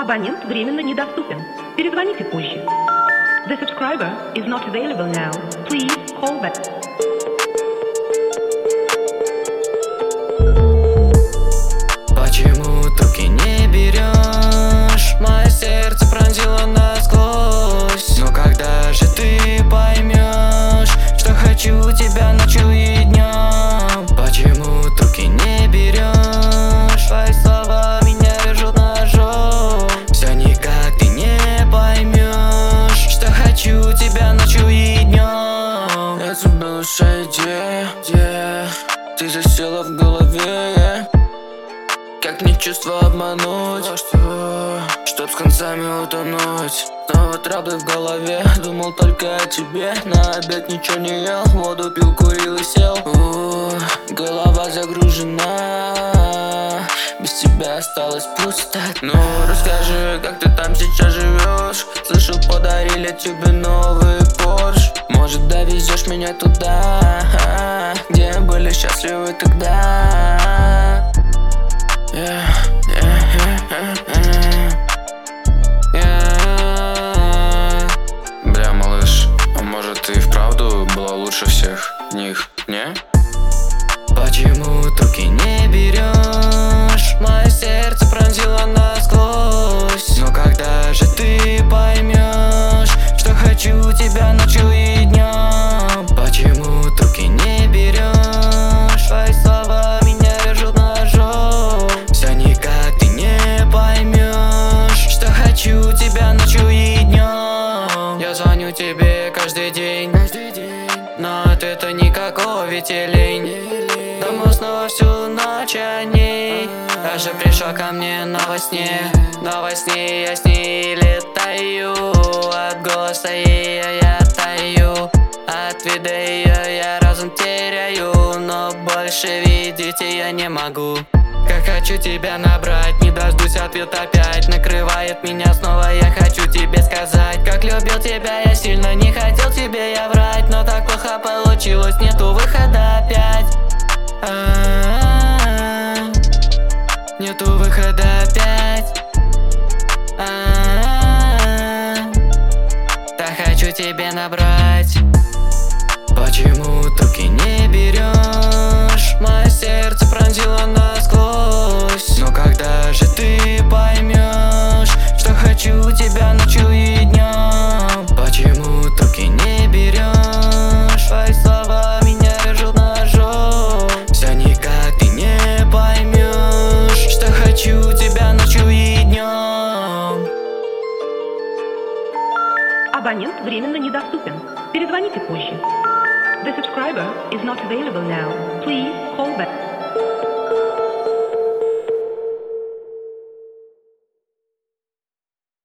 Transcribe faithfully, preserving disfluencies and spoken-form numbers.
Абонент временно недоступен. Перезвоните позже. The subscriber is not available now. Please call back. Почему трубки не берешь? Мое сердце пронзило насквозь. Но когда же ты поймешь, что хочу тебя ночью и днем? Почему трубки не берешь? Твои слова меня режут ножом. Все никак ты не поймешь, что хочу тебя ночью и днем. Это бывшая идея, идея. Ты засела в голове. Как мне чувства обмануть, что, чтоб с концами утонуть? Снова траблы в голове, думал только о тебе. На обед ничего не ел, воду пил, курил и сел. У, голова загружена, без тебя осталось пусто. Ну расскажи, как ты там сейчас живешь? Слышал, подарили тебе новый Порш. Может, довезешь меня туда, где были счастливы тогда? Yeah, yeah, yeah, yeah, yeah. Бля, малыш, а может ты и вправду была лучше всех них, не? Почему трубки не берешь? Мое сердце пронзило насквозь. Но когда же ты поймешь, что хочу тебя ночью и днем? Почему трубки не берешь? Твои слова меня режут ножом. Все никак ты не поймешь, что хочу тебя ночью и днем. Я звоню тебе каждый день, каждый день, но ответа никакого, ведь и лень. Думал снова всю ночь о ней. Даже пришла ко мне на во сне. На во сне я с ней летаю. От голоса ее я таю. От вида ее я разум теряю. Но больше видеть я не могу. Как хочу тебя набрать, не дождусь ответа опять. Накрывает меня снова, я хочу тебе сказать. Как любил тебя я сильно, не хотел тебе я врать. Но так плохо получилось, нету выхода опять. А-а-а, нету выхода опять. А-а-а, так хочу тебе набрать. Почему трубки не берешь? Мое сердце пронзило насквозь. Но когда же ты поймешь, что хочу тебя ночью и днем? Почему трубки не берешь? Твои слова меня режут ножом. Все никак ты не поймешь, что хочу тебя ночью и днем. Абонент временно недоступен. Перезвоните позже. The subscriber is not available now. Please call back.